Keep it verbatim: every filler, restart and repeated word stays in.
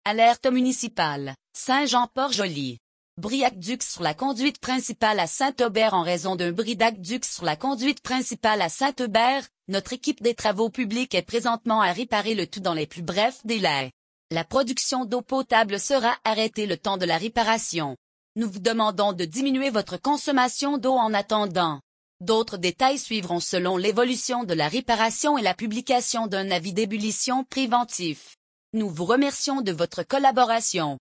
Alerte municipale. Saint-Jean-Port-Joli. Bris aqueduc sur la conduite principale à Saint-Aubert en raison d'un bris d'aqueduc sur la conduite principale à Saint-Aubert. Notre équipe des travaux publics est présentement à réparer le tout dans les plus brefs délais. La production d'eau potable sera arrêtée le temps de la réparation. Nous vous demandons de diminuer votre consommation d'eau en attendant. D'autres détails suivront selon l'évolution de la réparation et la publication d'un avis d'ébullition préventif. Nous vous remercions de votre collaboration.